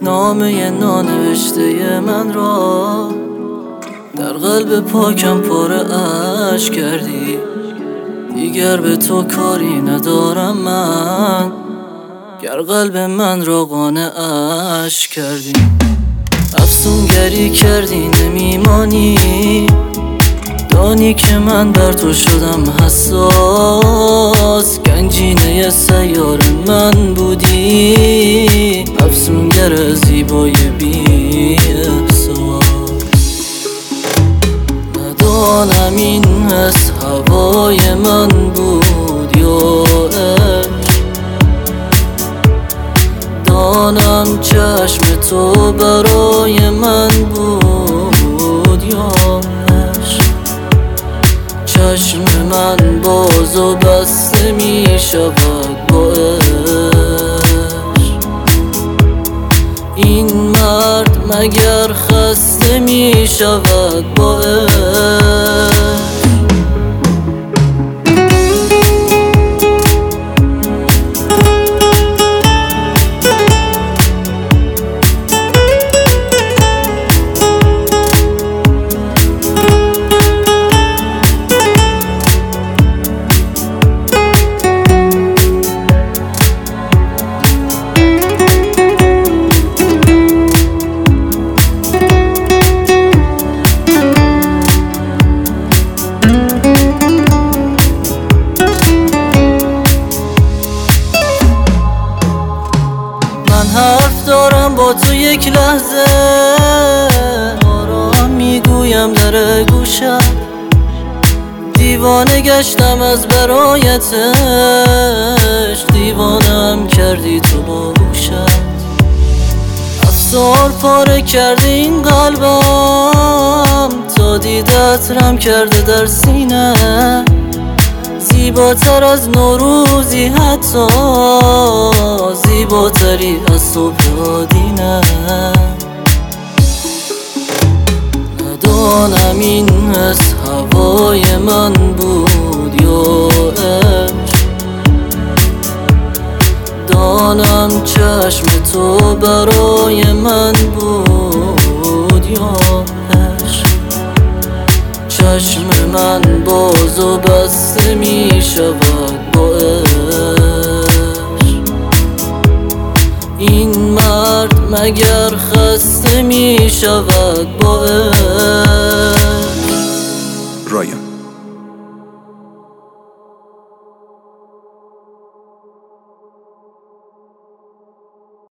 نامه نانوشته من را در قلب پاکم پاره اشک کردی. دیگر به تو کاری ندارم من، گر قلب من را قانعش کردی. افسونگری کردی نمیمانی، دانی که من بر تو شدم حساس. گنجینه سیار من بودی، افسونگر زیبای بی احساس. ندانم این حس هوای من بود یا عشق، دانم چشم تو برای من بود یا عشق. چشم من باز و بسته می شود با عشق. این مرد مگر خسته می شود با عشق؟ حرف دارم با تو یک لحظه، آرام میگویم در گوشم. دیوانه گشتم از برایتش، دیوانم کردی تو با گوشت. افسار پاره کردی این قلبم، تا دیدت رم کرده در سینه. زیباتر از نوروزی، حتی زیباتری از صبح آدینه. ندانم این حس هوای من بود یا عشق، دانم چشم تو برای من بود یا عشق. چشم من باز و بسته می شود با عشق. این مرد مگر خسته می شود با عشق؟